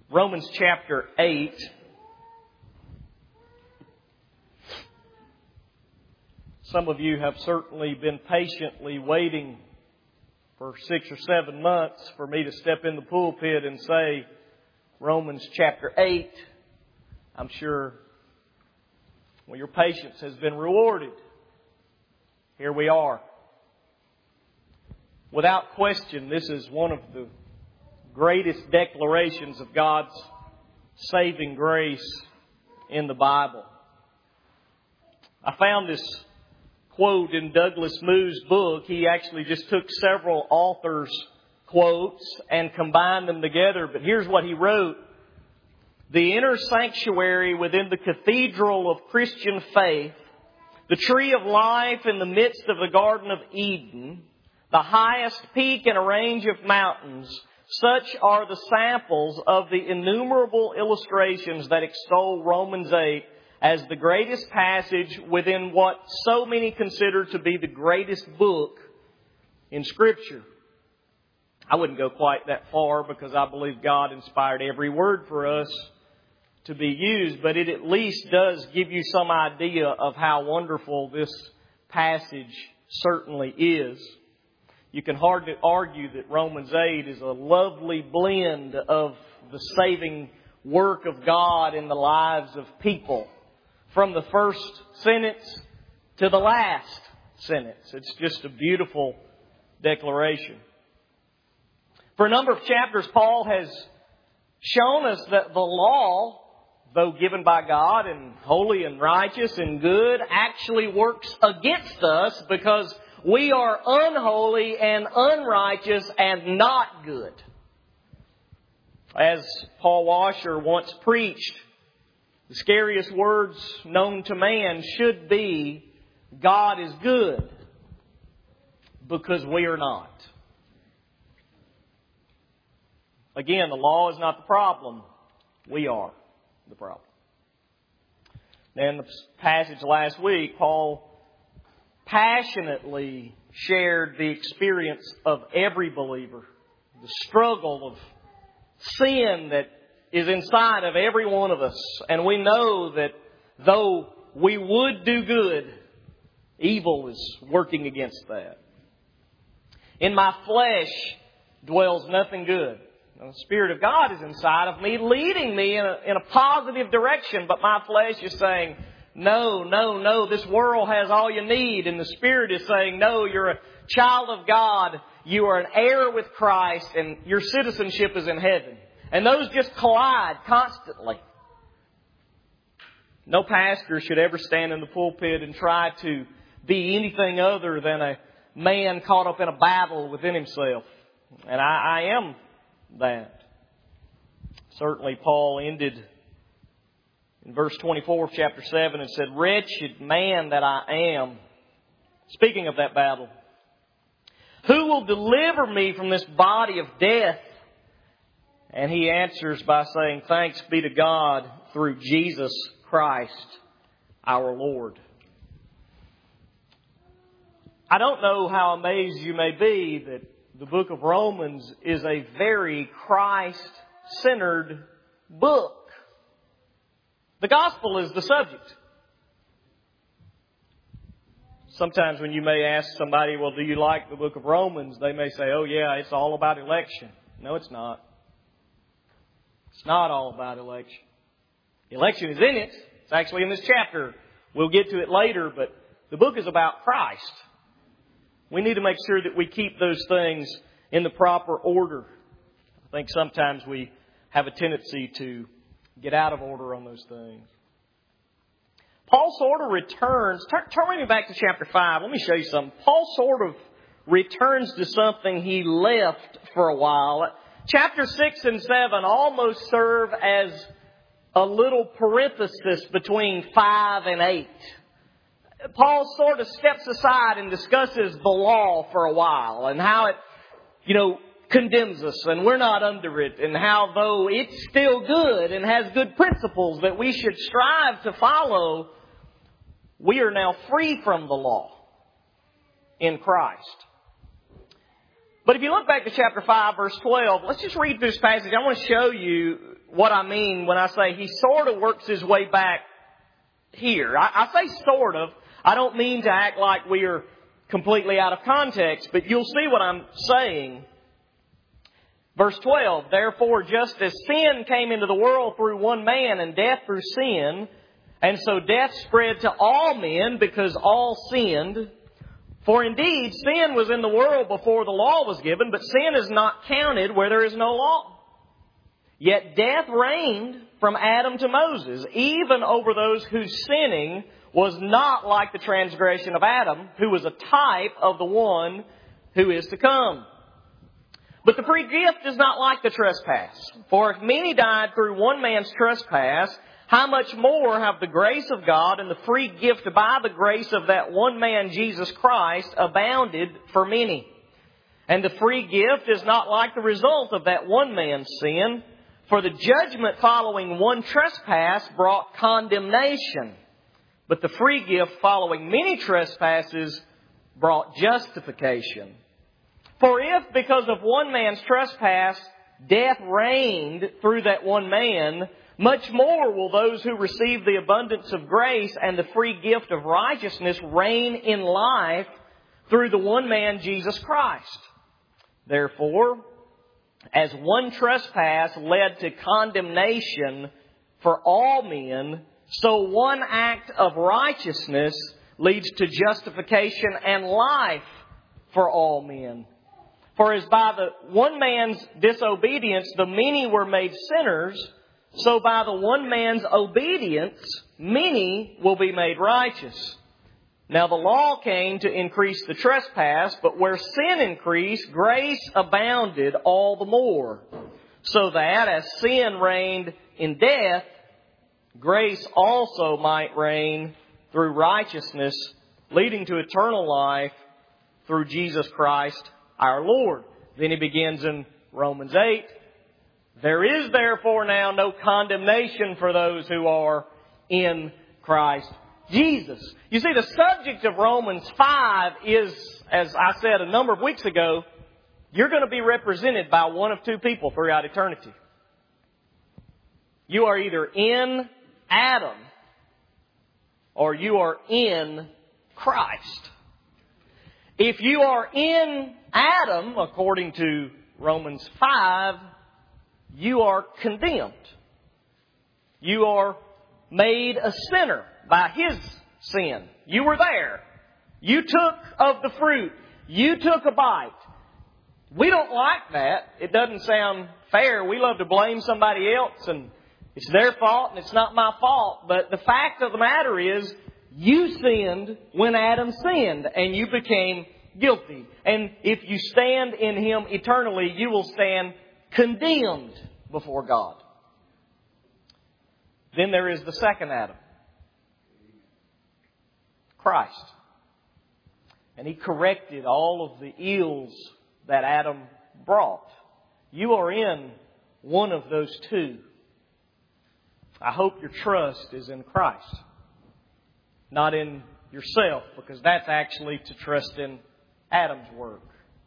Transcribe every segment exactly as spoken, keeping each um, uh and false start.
Romans chapter eight. Some of you have certainly been patiently waiting for six or seven months for me to step in the pulpit and say Romans chapter eight. I'm sure, well, your patience has been rewarded. Here we are. Without question, this is one of the greatest declarations of God's saving grace in the Bible. I found this quote in Douglas Moo's book. He actually just took several authors' quotes and combined them together. But here's what he wrote. The inner sanctuary within the cathedral of Christian faith, the tree of life in the midst of the Garden of Eden, the highest peak in a range of mountains, such are the samples of the innumerable illustrations that extol Romans eight as the greatest passage within what so many consider to be the greatest book in Scripture. I wouldn't go quite that far because I believe God inspired every word for us to be used, but it at least does give you some idea of how wonderful this passage certainly is. You can hardly argue that Romans eight is a lovely blend of the saving work of God in the lives of people. From the first sentence to the last sentence. It's just a beautiful declaration. For a number of chapters, Paul has shown us that the law, though given by God and holy and righteous and good, actually works against us because we are unholy and unrighteous and not good. As Paul Washer once preached, the scariest words known to man should be, God is good, because we are not. Again, the law is not the problem. We are the problem. Now, in the passage last week, Paul passionately shared the experience of every believer, the struggle of sin that is inside of every one of us. And we know that though we would do good, evil is working against that. In my flesh dwells nothing good. The Spirit of God is inside of me, leading me in a, in a positive direction. But my flesh is saying, no, no, no, this world has all you need. And the Spirit is saying, no, you're a child of God. You are an heir with Christ and your citizenship is in heaven. And those just collide constantly. No pastor should ever stand in the pulpit and try to be anything other than a man caught up in a battle within himself. And I, I am that. Certainly Paul ended in verse twenty-four of chapter seven and said, wretched man that I am. Speaking of that battle. Who will deliver me from this body of death? And he answers by saying, thanks be to God through Jesus Christ our Lord. I don't know how amazed you may be that the book of Romans is a very Christ-centered book. The gospel is the subject. Sometimes when you may ask somebody, well, do you like the book of Romans? They may say, oh yeah, it's all about election. No, it's not. It's not all about election. Election is in it. It's actually in this chapter. We'll get to it later, but the book is about Christ. We need to make sure that we keep those things in the proper order. I think sometimes we have a tendency to get out of order on those things. Paul sort of returns. Turn, turn with me back to chapter five. Let me show you something. Paul sort of returns to something he left for a while. Chapter six and seven almost serve as a little parenthesis between five and eight. Paul sort of steps aside and discusses the law for a while and how it, you know, condemns us and we're not under it, and how though it's still good and has good principles that we should strive to follow, we are now free from the law in Christ. But if you look back to chapter five, verse twelve, let's just read through this passage. I want to show you what I mean when I say he sort of works his way back here. I, I say sort of. I don't mean to act like we are completely out of context, but you'll see what I'm saying. Verse twelve, therefore, just as sin came into the world through one man and death through sin, and so death spread to all men because all sinned. For indeed, sin was in the world before the law was given, but sin is not counted where there is no law. Yet death reigned from Adam to Moses, even over those whose sinning was not like the transgression of Adam, who was a type of the one who is to come. But the free gift is not like the trespass. For if many died through one man's trespass, how much more have the grace of God and the free gift by the grace of that one man, Jesus Christ, abounded for many? And the free gift is not like the result of that one man's sin. For the judgment following one trespass brought condemnation. But the free gift following many trespasses brought justification. For if because of one man's trespass death reigned through that one man, much more will those who receive the abundance of grace and the free gift of righteousness reign in life through the one man, Jesus Christ. Therefore, as one trespass led to condemnation for all men, so one act of righteousness leads to justification and life for all men. For as by the one man's disobedience the many were made sinners, so by the one man's obedience many will be made righteous. Now the law came to increase the trespass, but where sin increased, grace abounded all the more. So that as sin reigned in death, grace also might reign through righteousness, leading to eternal life through Jesus Christ our Lord. Then he begins in Romans eight. There is therefore now no condemnation for those who are in Christ Jesus. You see, the subject of Romans five is, as I said a number of weeks ago, you're going to be represented by one of two people throughout eternity. You are either in Adam or you are in Christ. If you are in Adam, according to Romans five, you are condemned. You are made a sinner by his sin. You were there. You took of the fruit. You took a bite. We don't like that. It doesn't sound fair. We love to blame somebody else and it's their fault and it's not my fault. But the fact of the matter is, you sinned when Adam sinned and you became guilty. And if you stand in him eternally, you will stand condemned before God. Then there is the second Adam, Christ. And he corrected all of the ills that Adam brought. You are in one of those two. I hope your trust is in Christ, not in yourself, because that's actually to trust in Adam's work.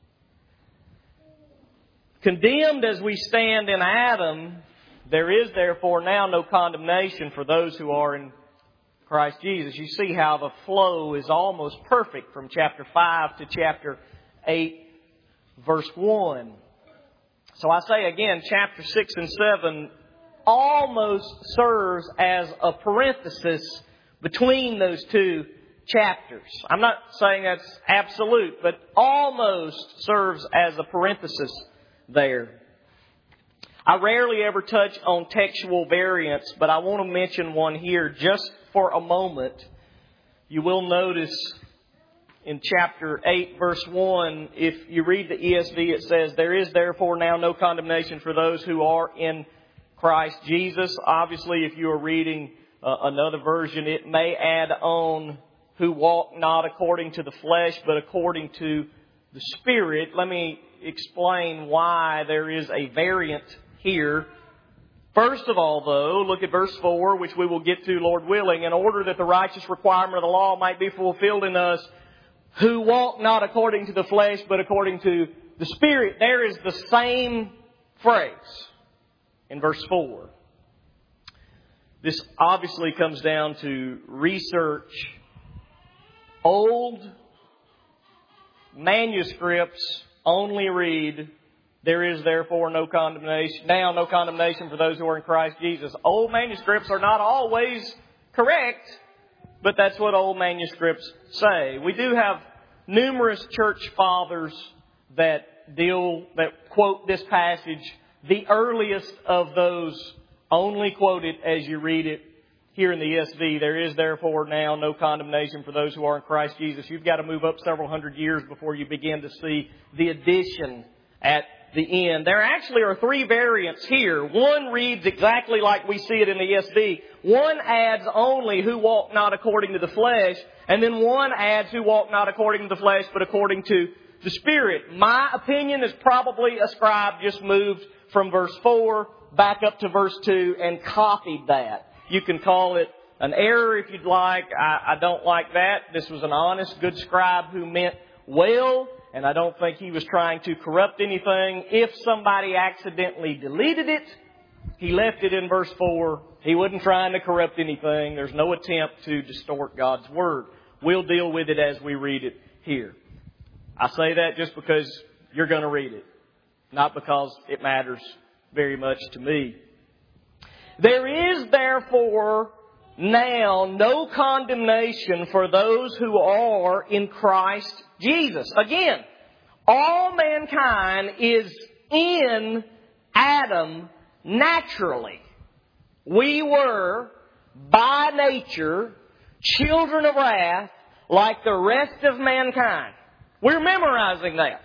Condemned as we stand in Adam, there is therefore now no condemnation for those who are in Christ Jesus. You see how the flow is almost perfect from chapter five to chapter eight, verse one. So I say again, chapter six and seven almost serves as a parenthesis between those two chapters. I'm not saying that's absolute, but almost serves as a parenthesis there. I rarely ever touch on textual variants, but I want to mention one here just for a moment. You will notice in chapter eight, verse one, if you read the E S V, it says, "There is therefore now no condemnation for those who are in Christ Jesus." Obviously, if you are reading uh, another version, it may add on, "who walk not according to the flesh, but according to the Spirit." Let me explain why there is a variant here. First of all, though, look at verse four, which we will get to, Lord willing. "In order that the righteous requirement of the law might be fulfilled in us, who walk not according to the flesh, but according to the Spirit." There is the same phrase in verse four. This obviously comes down to research. Old manuscripts only read, there is therefore no condemnation, now no condemnation for those who are in Christ Jesus. Old manuscripts are not always correct, but that's what old manuscripts say. We do have numerous church fathers that deal, that quote this passage. The earliest of those only quote it as you read it here in the E S V. There is therefore now no condemnation for those who are in Christ Jesus. You've got to move up several hundred years before you begin to see the addition at the end. There actually are three variants here. One reads exactly like we see it in the E S V. One adds only who walk not according to the flesh. And then one adds who walk not according to the flesh, but according to the Spirit. My opinion is probably a scribe just moved from verse four back up to verse two and copied that. You can call it an error if you'd like. I, I don't like that. This was an honest, good scribe who meant well, and I don't think he was trying to corrupt anything. If somebody accidentally deleted it, he left it in verse four. He wasn't trying to corrupt anything. There's no attempt to distort God's Word. We'll deal with it as we read it here. I say that just because you're going to read it, not because it matters very much to me. There is therefore now no condemnation for those who are in Christ Jesus. Again, all mankind is in Adam naturally. We were, by nature, children of wrath like the rest of mankind. We're memorizing that.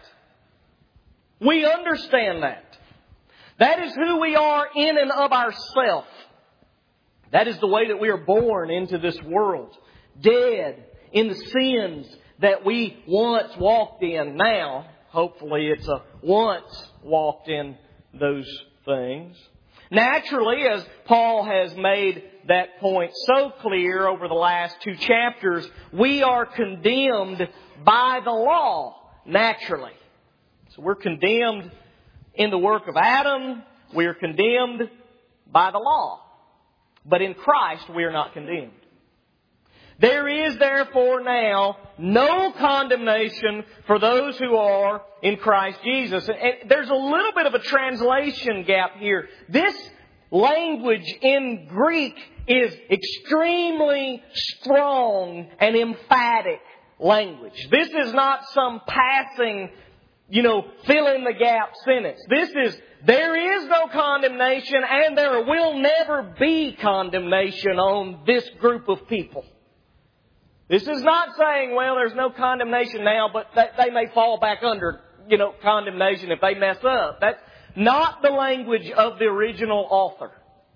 We understand that. That is who we are in and of ourselves. That is the way that we are born into this world. Dead in the sins that we once walked in. Now, hopefully it's a once walked in those things. Naturally, as Paul has made that point so clear over the last two chapters, we are condemned by the law, naturally. So we're condemned in the work of Adam. We are condemned by the law. But in Christ, we are not condemned. There is therefore now no condemnation for those who are in Christ Jesus. And there's a little bit of a translation gap here. This language in Greek is extremely strong and emphatic language. This is not some passing, you know, fill in the gap sentence. This is, there is no condemnation and there will never be condemnation on this group of people. This is not saying, well, there's no condemnation now, but they may fall back under, you know, condemnation if they mess up. That's not the language of the original author.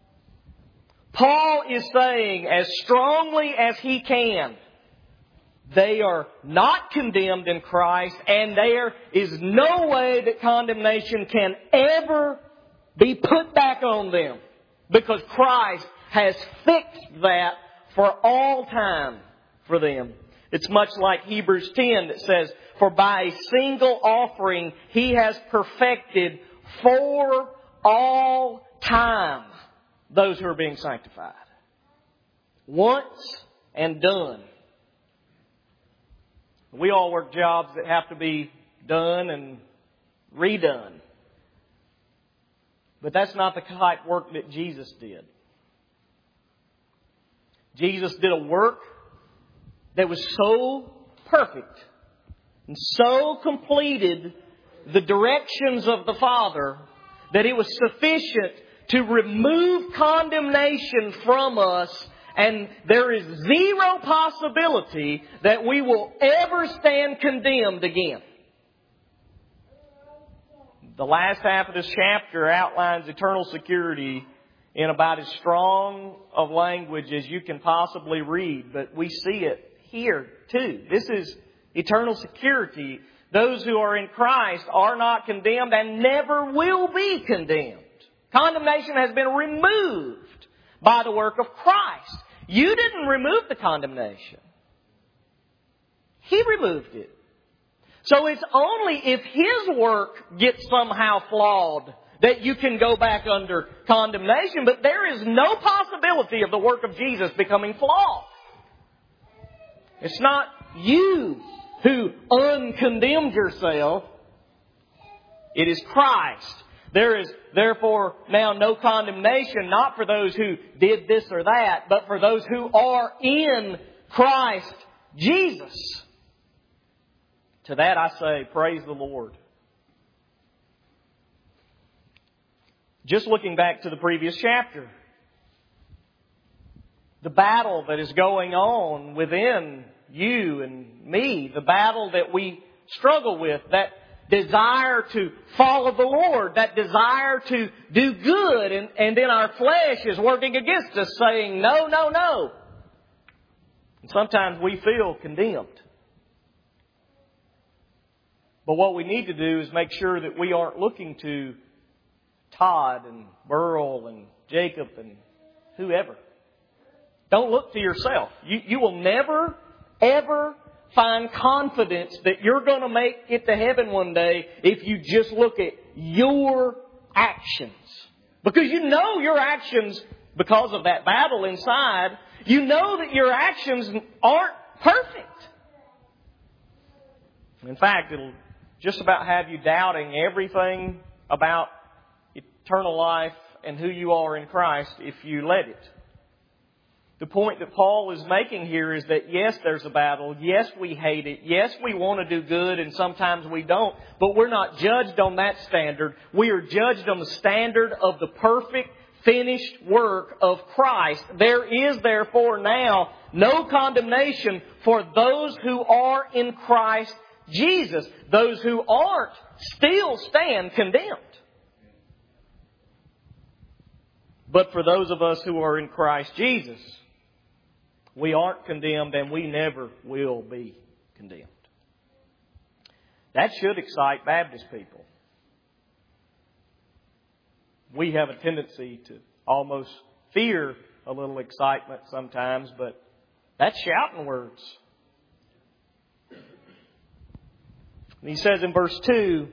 Paul is saying as strongly as he can, they are not condemned in Christ, and there is no way that condemnation can ever be put back on them, because Christ has fixed that for all time for them. It's much like Hebrews ten that says, for by a single offering He has perfected for all time those who are being sanctified. Once and done. We all work jobs that have to be done and redone. But that's not the type of work that Jesus did. Jesus did a work that was so perfect and so completed the directions of the Father that it was sufficient to remove condemnation from us, and there is zero possibility that we will ever stand condemned again. The last half of this chapter outlines eternal security in about as strong of language as you can possibly read, but we see it here too. This is eternal security. Those who are in Christ are not condemned and never will be condemned. Condemnation has been removed by the work of Christ. You didn't remove the condemnation. He removed it. So it's only if His work gets somehow flawed that you can go back under condemnation, but there is no possibility of the work of Jesus becoming flawed. It's not you who uncondemned yourself. It is Christ. There is therefore now no condemnation, not for those who did this or that, but for those who are in Christ Jesus. To that I say, praise the Lord. Just looking back to the previous chapter, the battle that is going on within you and me, the battle that we struggle with, that desire to follow the Lord, that desire to do good, and, and then our flesh is working against us, saying, no, no, no. And sometimes we feel condemned. But what we need to do is make sure that we aren't looking to Todd and Burl and Jacob and whoever. Don't look to yourself. You, you will never, ever find confidence that you're going to make it to heaven one day if you just look at your actions. Because you know your actions, because of that battle inside, you know that your actions aren't perfect. In fact, it'll just about have you doubting everything about eternal life and who you are in Christ if you let it. The point that Paul is making here is that yes, there's a battle. Yes, we hate it. Yes, we want to do good and sometimes we don't. But we're not judged on that standard. We are judged on the standard of the perfect, finished work of Christ. There is therefore now no condemnation for those who are in Christ Jesus. Those who aren't still stand condemned. But for those of us who are in Christ Jesus, we aren't condemned and we never will be condemned. That should excite Baptist people. We have a tendency to almost fear a little excitement sometimes, but that's shouting words. And he says in verse two,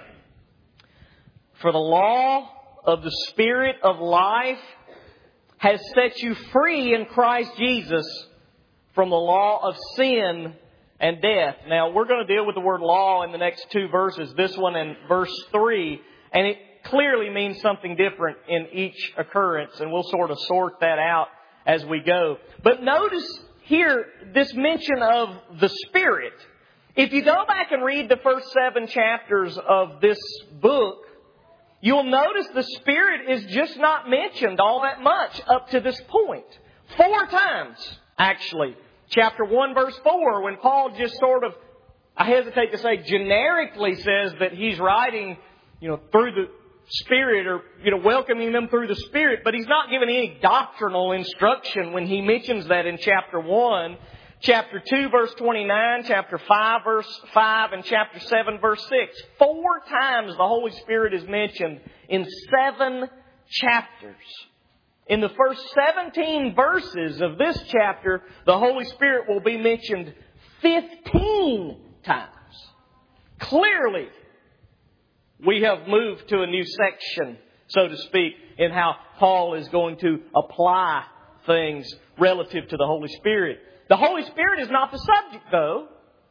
for the law of the Spirit of life has set you free in Christ Jesus from the law of sin and death. Now, we're going to deal with the word law in the next two verses, this one and verse three, and it clearly means something different in each occurrence, and we'll sort of sort that out as we go. But notice here this mention of the Spirit. If you go back and read the first seven chapters of this book, you'll notice the Spirit is just not mentioned all that much up to this point. Four times, actually. Chapter one, verse four, when Paul just sort of, I hesitate to say generically says that he's writing, you know, through the Spirit or, you know, welcoming them through the Spirit, but he's not giving any doctrinal instruction when he mentions that in chapter one. Chapter two, verse twenty-nine, chapter five, verse five, and chapter seven, verse six. Four times the Holy Spirit is mentioned in seven chapters. In the first seventeen verses of this chapter, the Holy Spirit will be mentioned fifteen times. Clearly, we have moved to a new section, so to speak, in how Paul is going to apply things relative to the Holy Spirit. The Holy Spirit is not the subject, though.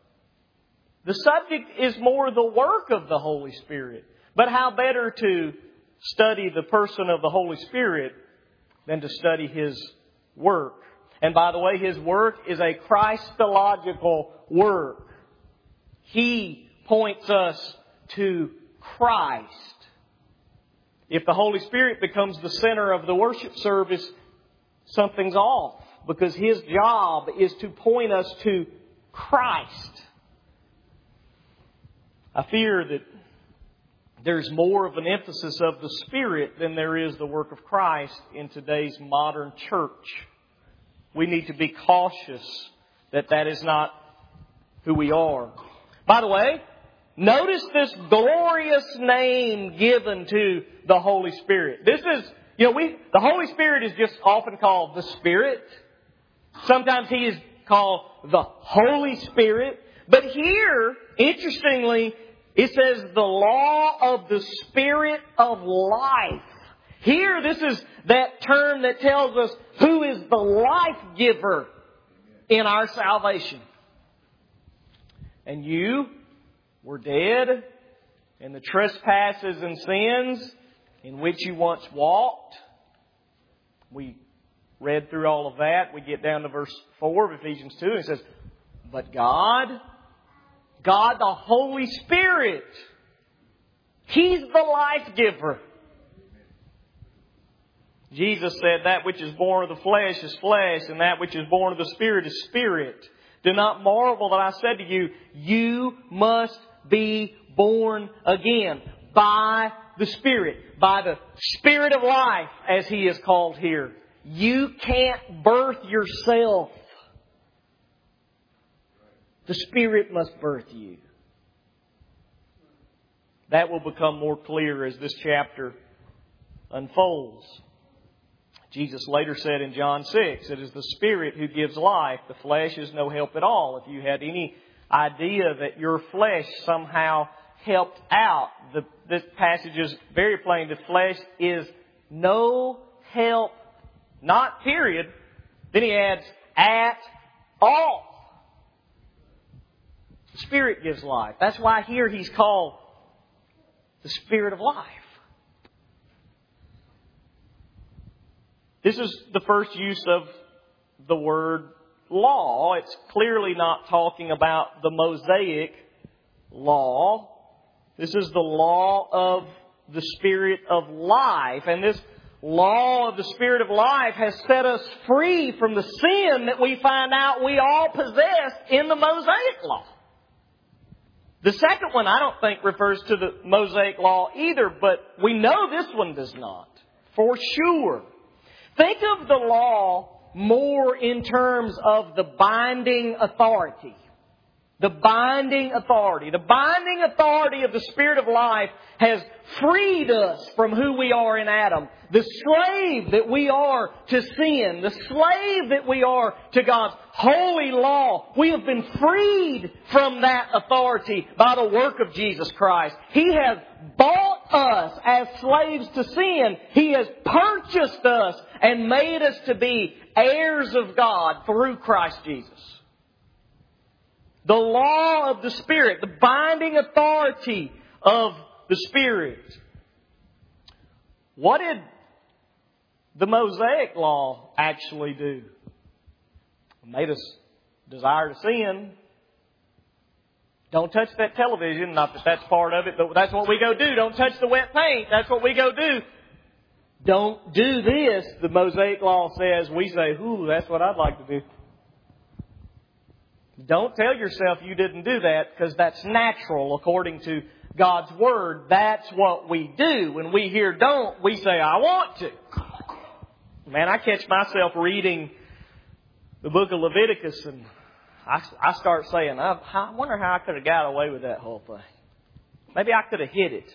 The subject is more the work of the Holy Spirit. But how better to study the person of the Holy Spirit than to study His work? And by the way, His work is a Christological work. He points us to Christ. If the Holy Spirit becomes the center of the worship service, something's off. Because His job is to point us to Christ. I fear that there's more of an emphasis of the Spirit than there is the work of Christ in today's modern church. We need to be cautious that that is not who we are. By the way, notice this glorious name given to the Holy Spirit. This is, you know, we, the Holy Spirit is just often called the Spirit. Sometimes He is called the Holy Spirit. But here, interestingly, It says the law of the Spirit of life. Here, this is that term that tells us who is the life giver in our salvation. And you were dead in the trespasses and sins in which you once walked. We read through all of that. We get down to verse four of Ephesians two, and it says, but God, God the Holy Spirit, He's the life giver. Jesus said, that which is born of the flesh is flesh, and that which is born of the Spirit is spirit. Do not marvel that I said to you, you must be born again by the Spirit, by the Spirit of life, as He is called here. You can't birth yourself. The Spirit must birth you. That will become more clear as this chapter unfolds. Jesus later said in John six, it is the Spirit who gives life. The flesh is no help at all. If you had any idea that your flesh somehow helped out, the, this passage is very plain. The flesh is no help, not period. Then he adds, at all. The Spirit gives life. That's why here he's called the Spirit of life. This is the first use of the word law. It's clearly not talking about the Mosaic law. This is the law of the Spirit of life. And this law of the Spirit of life has set us free from the sin that we find out we all possess in the Mosaic law. The second one I don't think refers to the Mosaic law either, but we know this one does not, for sure. Think of the law more in terms of the binding authority. The binding authority. The binding authority of the Spirit of life has freed us from who we are in Adam. The slave that we are to sin. The slave that we are to God's holy law. We have been freed from that authority by the work of Jesus Christ. He has bought us as slaves to sin. He has purchased us and made us to be heirs of God through Christ Jesus. The law of the Spirit, the binding authority of the Spirit. What did the Mosaic law actually do? It made us desire to sin. Don't touch that television. Not that that's part of it, but that's what we go do. Don't touch the wet paint. That's what we go do. Don't do this, the Mosaic law says. We say, ooh, that's what I'd like to do. Don't tell yourself you didn't do that, because that's natural according to God's Word. That's what we do. When we hear don't, we say, I want to. Man, I catch myself reading the book of Leviticus and I, I start saying, I, I wonder how I could have got away with that whole thing. Maybe I could have hid it.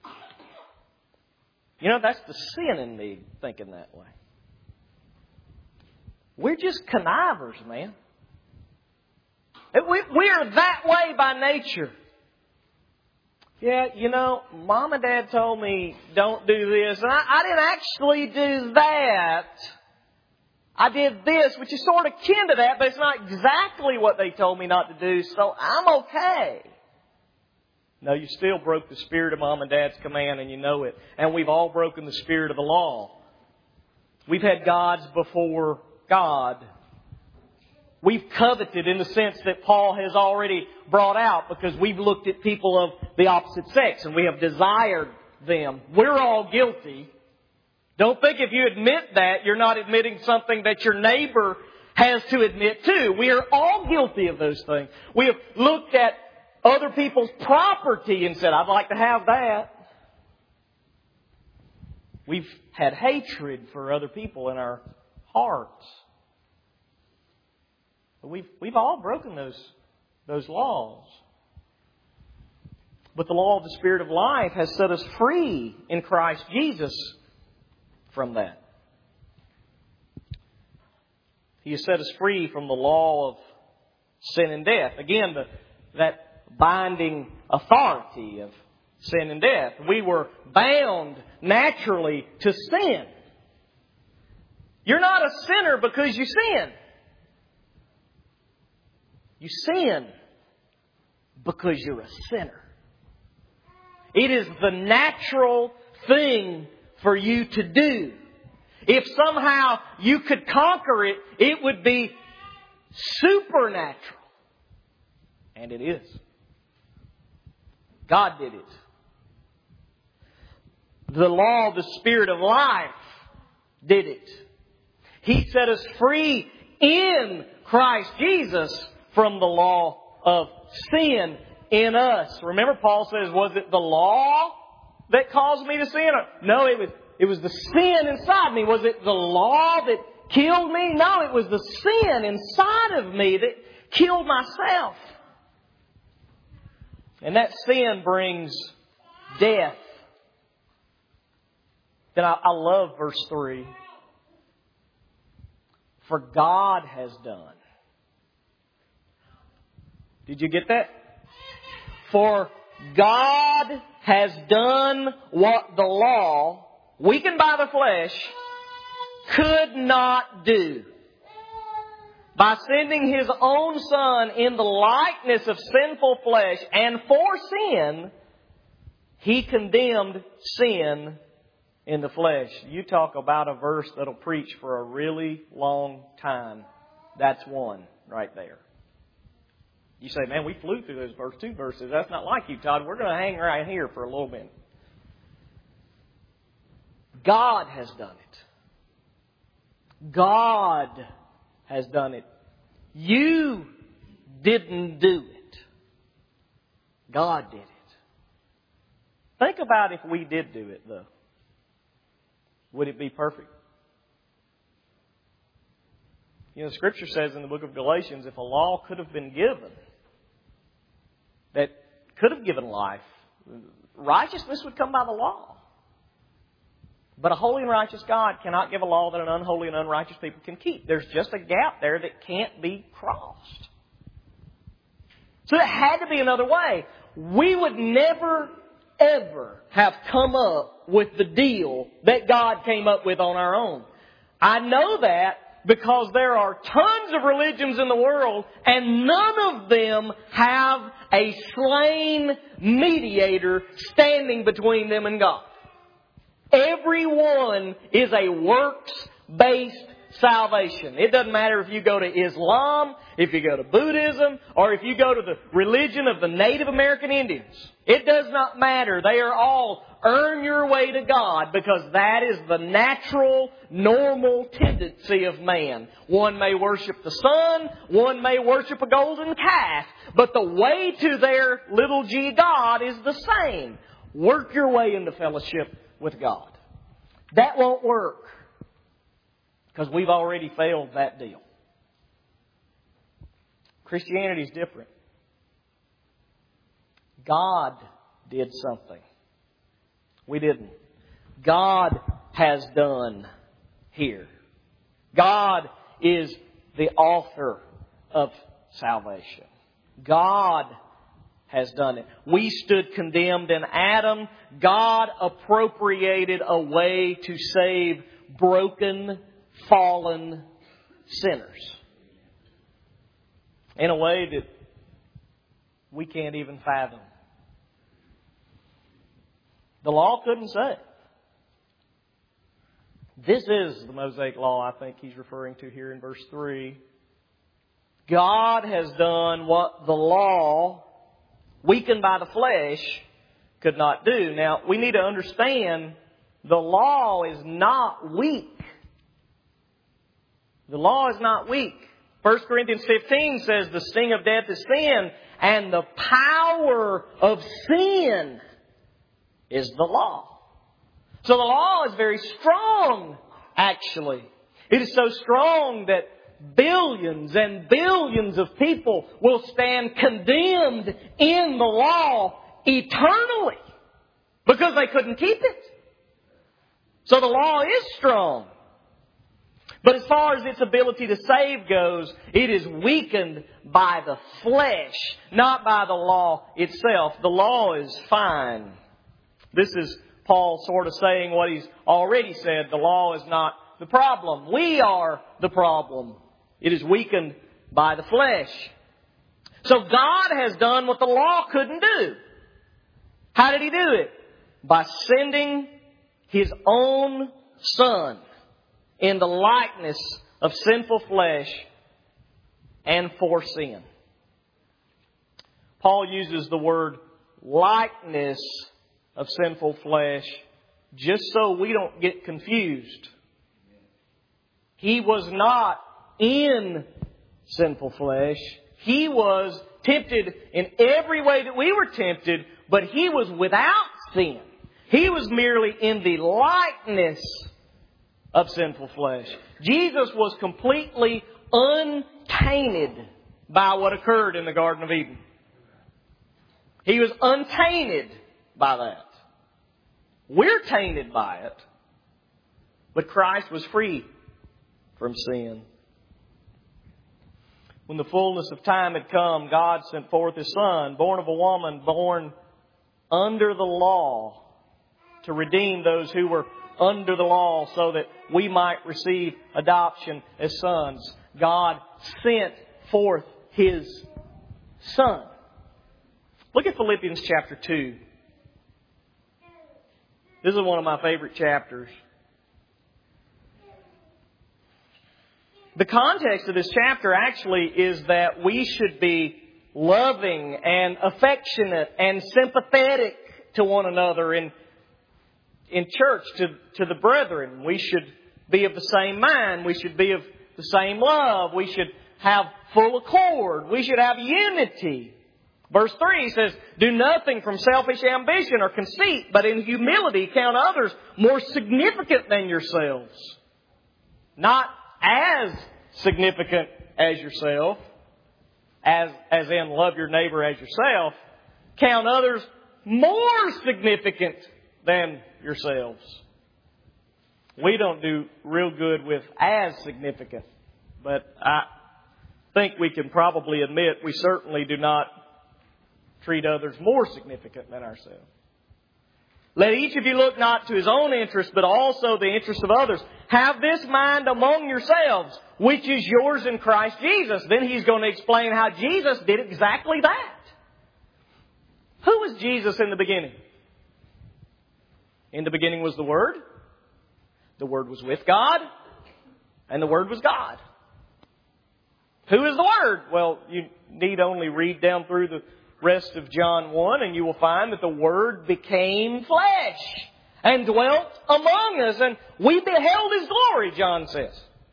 You know, that's the sin in me thinking that way. We're just connivers, man. We, we are that way by nature. Yeah, you know, Mom and Dad told me don't do this, and I, I didn't actually do that. I did this, which is sort of kin to that, but it's not exactly what they told me not to do, so I'm okay. No, you still broke the spirit of Mom and Dad's command, and you know it. And we've all broken the spirit of the law. We've had gods before God. We've coveted in the sense that Paul has already brought out, because we've looked at people of the opposite sex and we have desired them. We're all guilty. Don't think if you admit that, you're not admitting something that your neighbor has to admit too. We are all guilty of those things. We have looked at other people's property and said, I'd like to have that. We've had hatred for other people in our hearts. But we've, we've all broken those, those laws. But the law of the Spirit of life has set us free in Christ Jesus from that. He has set us free from the law of sin and death. Again, the, that binding authority of sin and death. We were bound naturally to sin. You're not a sinner because you sin. You sin because you're a sinner. It is the natural thing for you to do. If somehow you could conquer it, it would be supernatural. And it is. God did it. The law, the Spirit of life, did it. He set us free in Christ Jesus from the law of sin in us. Remember, Paul says, was it the law that caused me to sin? No, it was, it was the sin inside me. Was it the law that killed me? No, it was the sin inside of me that killed myself. And that sin brings death. Then I, I love verse three. For God has done. Did you get that? For God has done what the law, weakened by the flesh, could not do. By sending His own Son in the likeness of sinful flesh and for sin, He condemned sin in the flesh. You talk about a verse that'll preach for a really long time. That's one right there. You say, man, we flew through those first two verses. That's not like you, Todd. We're going to hang right here for a little bit. God has done it. God has done it. You didn't do it. God did it. Think about if we did do it, though. Would it be perfect? You know, Scripture says in the book of Galatians, if a law could have been given that could have given life, righteousness would come by the law. But a holy and righteous God cannot give a law that an unholy and unrighteous people can keep. There's just a gap there that can't be crossed. So there had to be another way. We would never, ever have come up with the deal that God came up with on our own. I know that because there are tons of religions in the world and none of them have a slain mediator standing between them and God. Everyone is a works-based salvation. It doesn't matter if you go to Islam, if you go to Buddhism, or if you go to the religion of the Native American Indians. It does not matter. They are all earn your way to God because that is the natural, normal tendency of man. One may worship the sun, one may worship a golden calf, but the way to their little g God is the same. Work your way into fellowship with God. That won't work because we've already failed that deal. Christianity is different. God did something. We didn't. God has done here. God is the author of salvation. God has done it. We stood condemned in Adam. God appropriated a way to save broken, fallen sinners. In a way that we can't even fathom. The law couldn't say. This is the Mosaic law I think he's referring to here in verse three. God has done what the law, weakened by the flesh, could not do. Now, we need to understand the law is not weak. The law is not weak. First Corinthians fifteen says the sting of death is sin, and the power of sin is the law. So the law is very strong, actually. It is so strong that billions and billions of people will stand condemned in the law eternally because they couldn't keep it. So the law is strong. But as far as its ability to save goes, it is weakened by the flesh, not by the law itself. The law is fine. This is Paul sort of saying what he's already said. The law is not the problem. We are the problem. It is weakened by the flesh. So God has done what the law couldn't do. How did He do it? By sending His own Son in the likeness of sinful flesh and for sin. Paul uses the word likeness of sinful flesh just so we don't get confused. He was not in sinful flesh. He was tempted in every way that we were tempted, but He was without sin. He was merely in the likeness of sinful flesh. Jesus was completely untainted by what occurred in the Garden of Eden. He was untainted by that. We're tainted by it. But Christ was free from sin. When the fullness of time had come, God sent forth His Son, born of a woman, born under the law, to redeem those who were under the law so that we might receive adoption as sons. God sent forth His Son. Look at Philippians chapter two. This is one of my favorite chapters. The context of this chapter actually is that we should be loving and affectionate and sympathetic to one another in, in church, to, to the brethren. We should be of the same mind. We should be of the same love. We should have full accord. We should have unity. Verse three says, do nothing from selfish ambition or conceit, but in humility count others more significant than yourselves. Not as significant as yourself, as, as in love your neighbor as yourself. Count others more significant than yourselves. We don't do real good with as significant, but I think we can probably admit we certainly do not treat others more significant than ourselves. Let each of you look not to his own interest, but also the interest of others. Have this mind among yourselves, which is yours in Christ Jesus. Then he's going to explain how Jesus did exactly that. Who was Jesus in the beginning? In the beginning was the Word. The Word was with God. And the Word was God. Who is the Word? Well, you need only read down through the rest of John one and you will find that the Word became flesh and dwelt among us, and we beheld His glory, John says.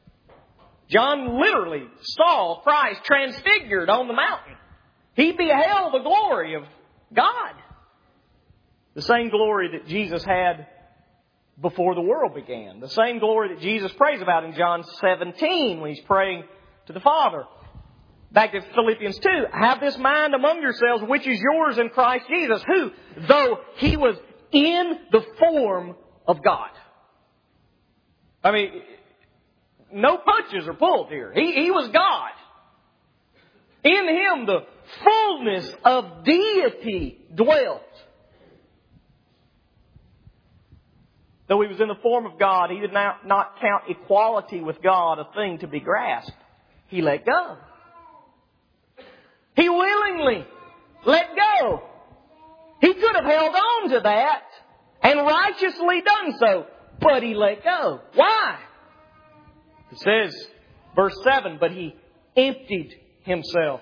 John literally saw Christ transfigured on the mountain. He beheld the glory of God. The same glory that Jesus had before the world began. The same glory that Jesus prays about in John seventeen when He's praying to the Father. Back to Philippians two. Have this mind among yourselves, which is yours in Christ Jesus, who, though He was in the form of God. I mean, no punches are pulled here. He, he was God. In Him the fullness of deity dwelt. Though He was in the form of God, He did not, not count equality with God a thing to be grasped. He let go. He willingly let go. He could have held on to that and righteously done so, but He let go. Why? It says, verse seven, but He emptied Himself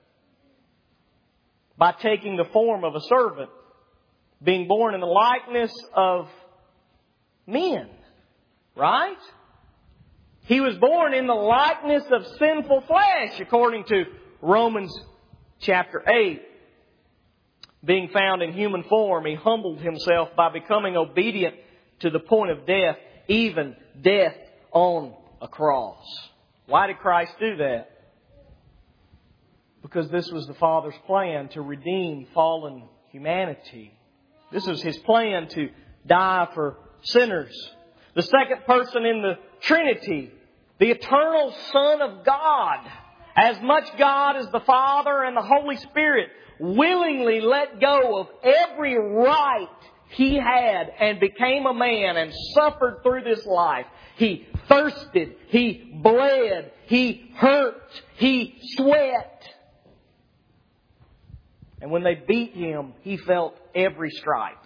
by taking the form of a servant, being born in the likeness of men. Right? He was born in the likeness of sinful flesh, according to Romans chapter eight. Being found in human form, He humbled Himself by becoming obedient to the point of death, even death on a cross. Why did Christ do that? Because this was the Father's plan to redeem fallen humanity. This was His plan to die for sinners. The second person in the Trinity the eternal Son of God, as much God as the Father and the Holy Spirit, willingly let go of every right He had and became a man and suffered through this life. He thirsted. He bled. He hurt. He sweat. And when they beat Him, He felt every stripe.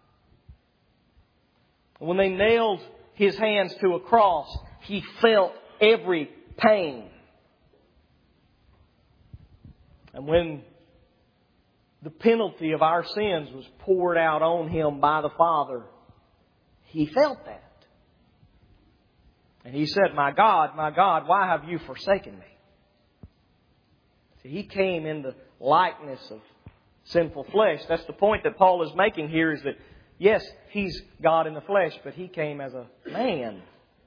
And when they nailed His hands to a cross, He felt every pain. And when the penalty of our sins was poured out on Him by the Father, He felt that. And He said, "My God, my God, why have you forsaken me?" See, He came in the likeness of sinful flesh. That's the point that Paul is making here, is that, yes, He's God in the flesh, but He came as a man.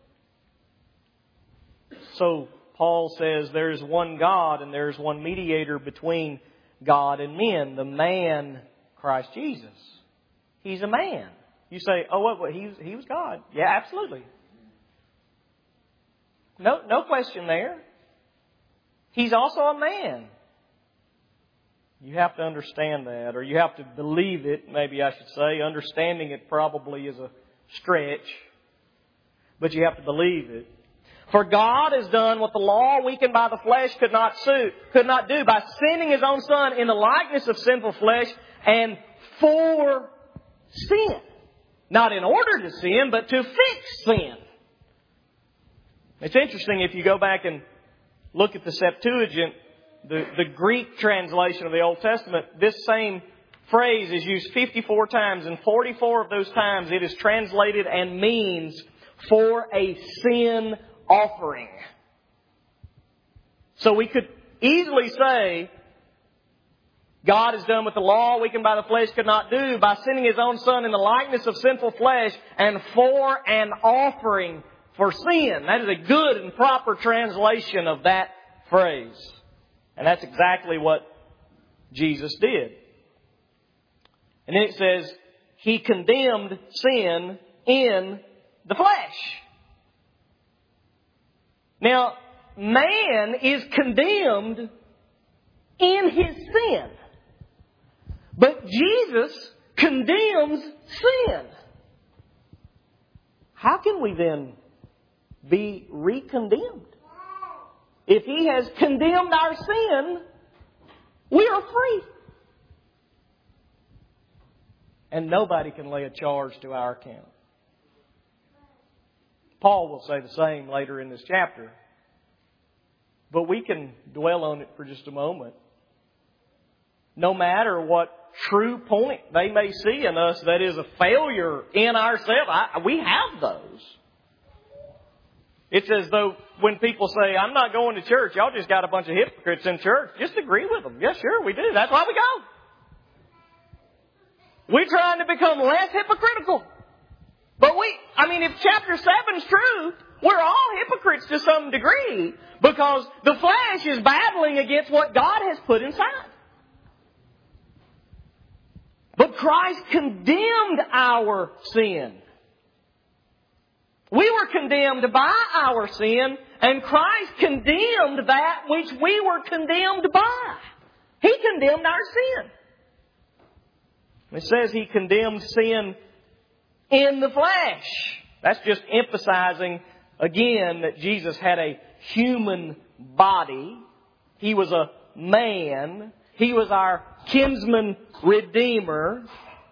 So Paul says there is one God and there is one mediator between God and men, the man, Christ Jesus. He's a man. You say, oh, what, what he, he was God. Yeah, absolutely. No, no question there. He's also a man. You have to understand that, or you have to believe it, maybe I should say. Understanding it probably is a stretch, but you have to believe it. For God has done what the law, weakened by the flesh, could not suit, could not do, by sending His own Son in the likeness of sinful flesh and for sin. Not in order to sin, but to fix sin. It's interesting if you go back and look at the Septuagint, the, the Greek translation of the Old Testament, this same phrase is used fifty-four times, and forty-four of those times it is translated and means for a sin offering. So we could easily say, God has done what the law, weakened by the flesh, could not do by sending His own Son in the likeness of sinful flesh and for an offering for sin. That is a good and proper translation of that phrase. And that's exactly what Jesus did. And then it says, He condemned sin in the flesh. Now, man is condemned in his sin. But Jesus condemns sin. How can we then be re-condemned? If He has condemned our sin, we are free. And nobody can lay a charge to our account. Paul will say the same later in this chapter. But we can dwell on it for just a moment. No matter what true point they may see in us that is a failure in ourselves, I, we have those. It's as though when people say, I'm not going to church, y'all just got a bunch of hypocrites in church. Just agree with them. Yes, sure, we do. That's why we go. We're trying to become less hypocritical. But we, I mean, if chapter seven is true, we're all hypocrites to some degree because the flesh is battling against what God has put inside. But Christ condemned our sin. We were condemned by our sin, and Christ condemned that which we were condemned by. He condemned our sin. It says He condemned sin in the flesh. That's just emphasizing again that Jesus had a human body. He was a man. He was our kinsman redeemer.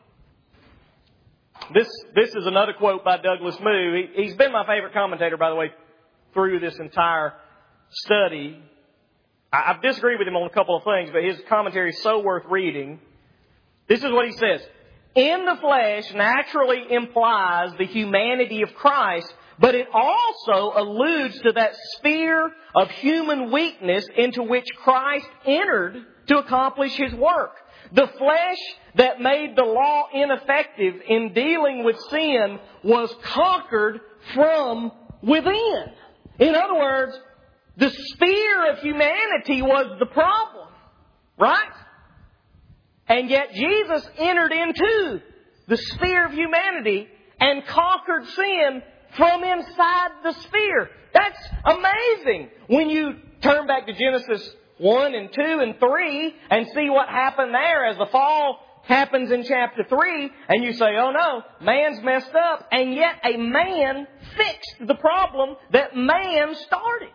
This this is another quote by Douglas Moo. He, he's been my favorite commentator, by the way, through this entire study. I, I've disagreed with him on a couple of things, but his commentary is so worth reading. This is what he says. In the flesh naturally implies the humanity of Christ, but it also alludes to that sphere of human weakness into which Christ entered to accomplish His work. The flesh that made the law ineffective in dealing with sin was conquered from within. In other words, the sphere of humanity was the problem, right? And yet Jesus entered into the sphere of humanity and conquered sin from inside the sphere. That's amazing. When you turn back to Genesis one and two and three and see what happened there as the fall happens in chapter three, and you say, oh no, man's messed up, and yet a man fixed the problem that man started.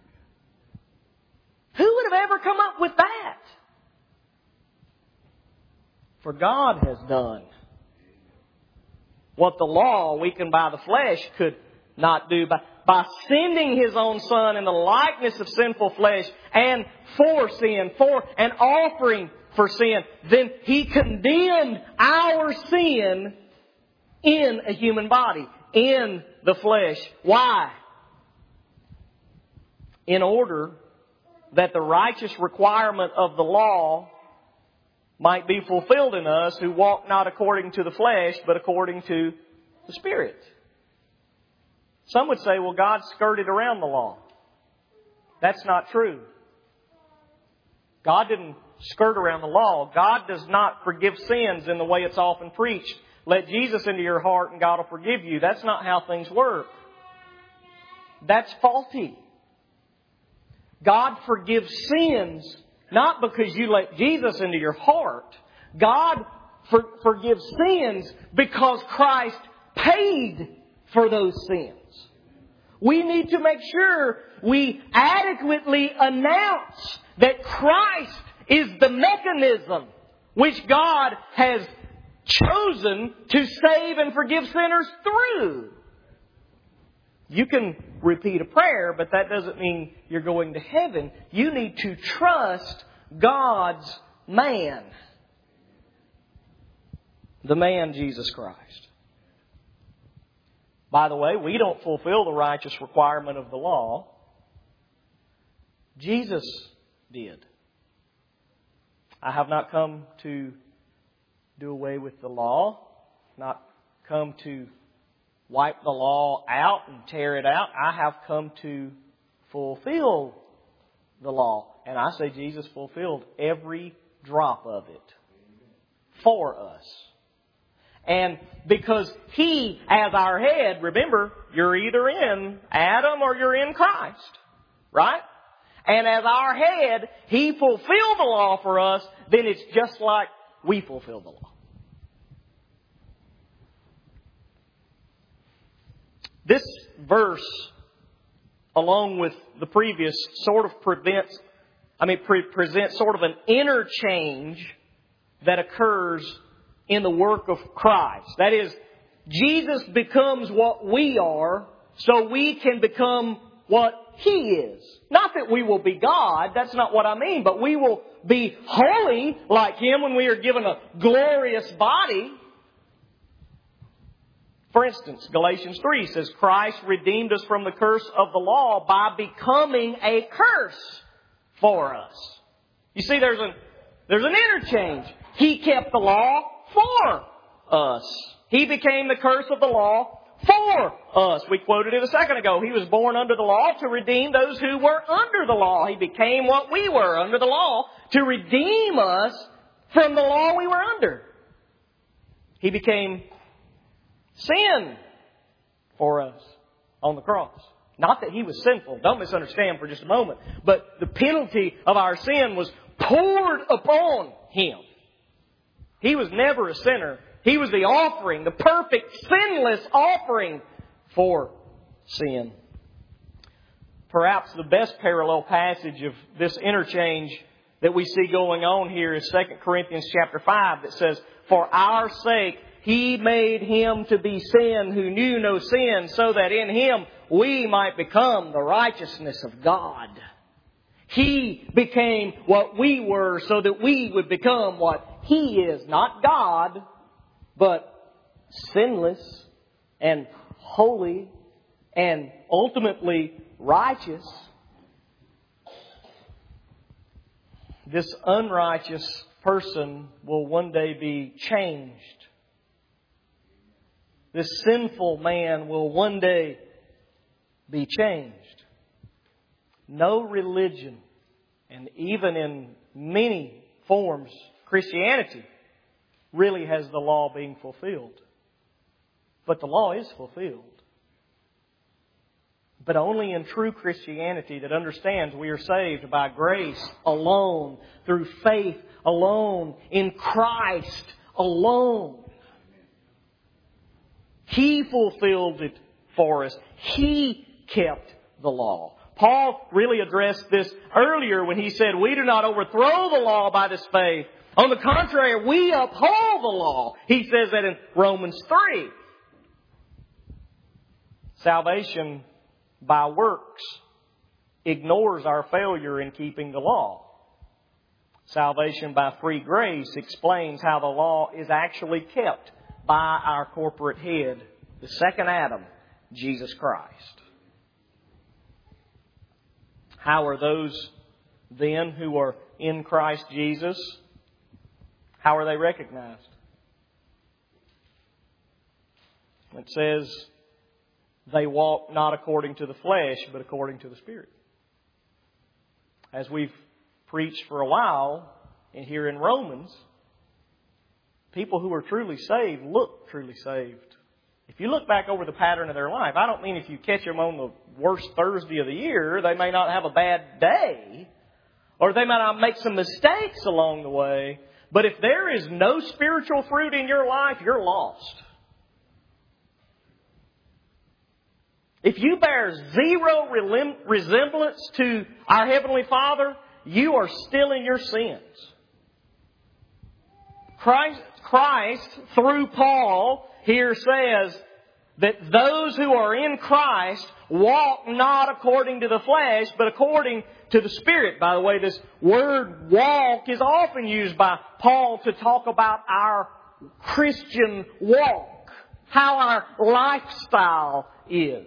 Who would have ever come up with that? For God has done what the law, weakened by the flesh, could not do. By, by sending His own Son in the likeness of sinful flesh and for sin, for an offering for sin, then He condemned our sin in a human body, in the flesh. Why? In order that the righteous requirement of the law might be fulfilled in us who walk not according to the flesh, but according to the Spirit. Some would say, well, God skirted around the law. That's not true. God didn't skirt around the law. God does not forgive sins in the way it's often preached. Let Jesus into your heart and God will forgive you. That's not how things work. That's faulty. God forgives sins not because you let Jesus into your heart. God for, forgives sins because Christ paid for those sins. We need to make sure we adequately announce that Christ is the mechanism which God has chosen to save and forgive sinners through. You can repeat a prayer, but that doesn't mean you're going to heaven. You need to trust God's man. The man, Jesus Christ. By the way, we don't fulfill the righteous requirement of the law. Jesus did. I have not come to do away with the law, not come to wipe the law out and tear it out. I have come to fulfill the law. And I say Jesus fulfilled every drop of it for us. And because He, as our head, remember, you're either in Adam or you're in Christ. Right? And as our head, He fulfilled the law for us, then it's just like we fulfill the law. This verse, along with the previous, sort of prevents, I mean, pre- presents sort of an interchange that occurs in the work of Christ. That is, Jesus becomes what we are, so we can become what He is. Not that we will be God, that's not what I mean, but we will be holy like Him when we are given a glorious body. For instance, Galatians three says, Christ redeemed us from the curse of the law by becoming a curse for us. You see, there's an, there's an interchange. He kept the law for us. He became the curse of the law for us. We quoted it a second ago. He was born under the law to redeem those who were under the law. He became what we were under the law to redeem us from the law we were under. He became sin for us on the cross. Not that He was sinful. Don't misunderstand for just a moment. But the penalty of our sin was poured upon Him. He was never a sinner. He was the offering, the perfect, sinless offering for sin. Perhaps the best parallel passage of this interchange that we see going on here is Second Corinthians chapter five that says, for our sake He made Him to be sin who knew no sin, so that in Him we might become the righteousness of God. He became what we were so that we would become what He is. Not God, but sinless and holy and ultimately righteous. This unrighteous person will one day be changed. This sinful man will one day be changed. No religion, and even in many forms, Christianity, really has the law being fulfilled. But the law is fulfilled. but only in true Christianity that understands we are saved by grace alone, through faith alone, in Christ alone. He fulfilled it for us. He kept the law. Paul really addressed this earlier when he said, we do not overthrow the law by this faith. On the contrary, we uphold the law. He says that in Romans three. Salvation by works ignores our failure in keeping the law. Salvation by free grace explains how the law is actually kept by our corporate head, the second Adam, Jesus Christ. How are those then who are in Christ Jesus, how are they recognized? It says, they walk not according to the flesh, but according to the Spirit. As we've preached for a while, and here in Romans, people who are truly saved look truly saved. If you look back over the pattern of their life, I don't mean if you catch them on the worst Thursday of the year, they may not have a bad day, or they might not make some mistakes along the way. But if there is no spiritual fruit in your life, you're lost. If you bear zero resemblance to our Heavenly Father, you are still in your sins. Christ, Christ, through Paul, here says that those who are in Christ walk not according to the flesh, but according to the Spirit. By the way, this word walk is often used by Paul to talk about our Christian walk, how our lifestyle is.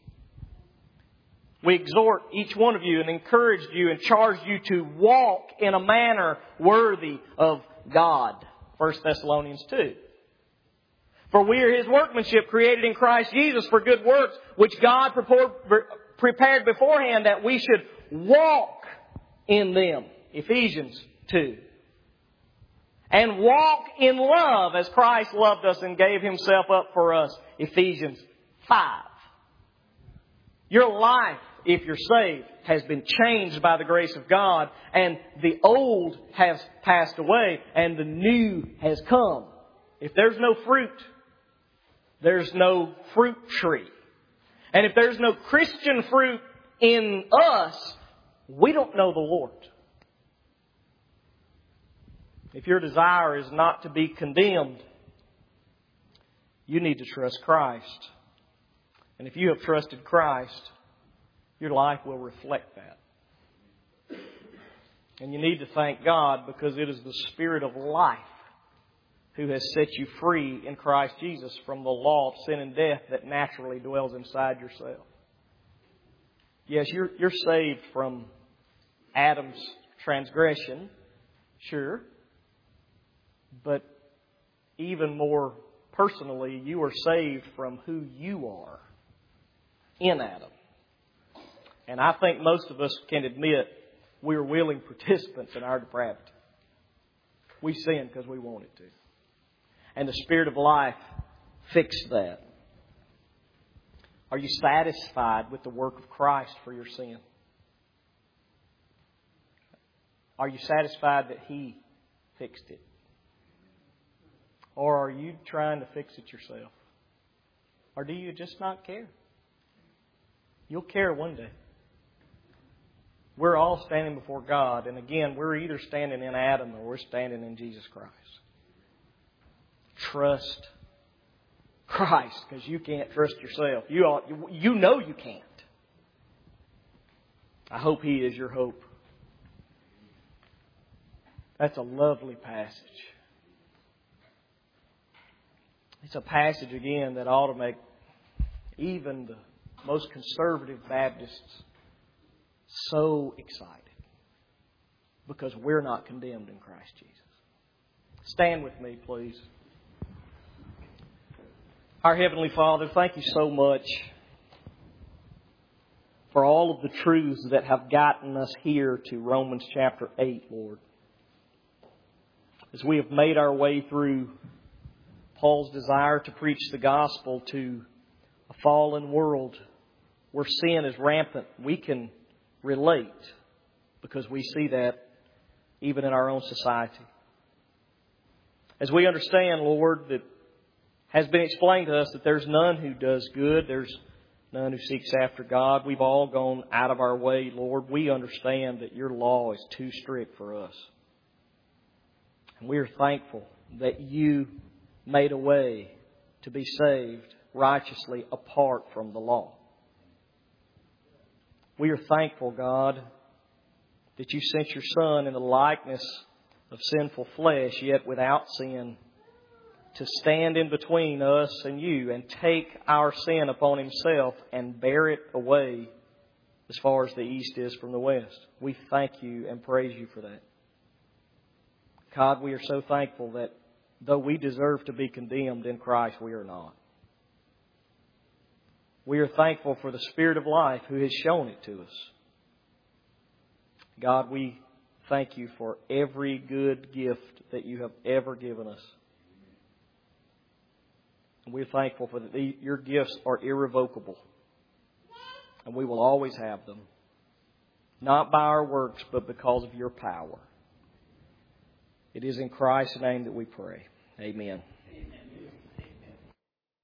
We exhort each one of you and encourage you and charge you to walk in a manner worthy of God. First Thessalonians two. For we are His workmanship, created in Christ Jesus for good works, which God prepared beforehand that we should walk in them. Ephesians two. And walk in love as Christ loved us and gave Himself up for us. Ephesians five. Your life, if you're saved, has been changed by the grace of God, and the old has passed away and the new has come. If there's no fruit, there's no fruit tree. And if there's no Christian fruit in us, we don't know the Lord. If your desire is not to be condemned, you need to trust Christ. And if you have trusted Christ, your life will reflect that. And you need to thank God, because it is the Spirit of life who has set you free in Christ Jesus from the law of sin and death that naturally dwells inside yourself. Yes, you're, you're saved from Adam's transgression, sure. But even more personally, you are saved from who you are in Adam. And I think most of us can admit we're willing participants in our depravity. We sin because we want it to. And the Spirit of life fixed that. Are you satisfied with the work of Christ for your sin? Are you satisfied that He fixed it? Or are you trying to fix it yourself? Or do you just not care? You'll care one day. We're all standing before God. And again, we're either standing in Adam or we're standing in Jesus Christ. Trust Christ, because you can't trust yourself. You, ought, you know you can't. I hope He is your hope. That's a lovely passage. It's a passage, again, that ought to make even the most conservative Baptists so excited, because we're not condemned in Christ Jesus. Stand with me, please. Our Heavenly Father, thank You so much for all of the truths that have gotten us here to Romans chapter eight, Lord. As we have made our way through Paul's desire to preach the gospel to a fallen world where sin is rampant, we can relate because we see that even in our own society. As we understand, Lord, that has been explained to us that there's none who does good, there's none who seeks after God. We've all gone out of our way, Lord. We understand that your law is too strict for us. And we are thankful that you made a way to be saved righteously apart from the law. We are thankful, God, that you sent your Son in the likeness of sinful flesh, yet without sin, to stand in between us and you and take our sin upon himself and bear it away as far as the east is from the west. We thank you and praise you for that. God, we are so thankful that though we deserve to be condemned in Christ, we are not. We are thankful for the Spirit of life who has shown it to us. God, we thank you for every good gift that you have ever given us. And we're thankful for that. Your gifts are irrevocable. And we will always have them. Not by our works, but because of your power. It is in Christ's name that we pray. Amen.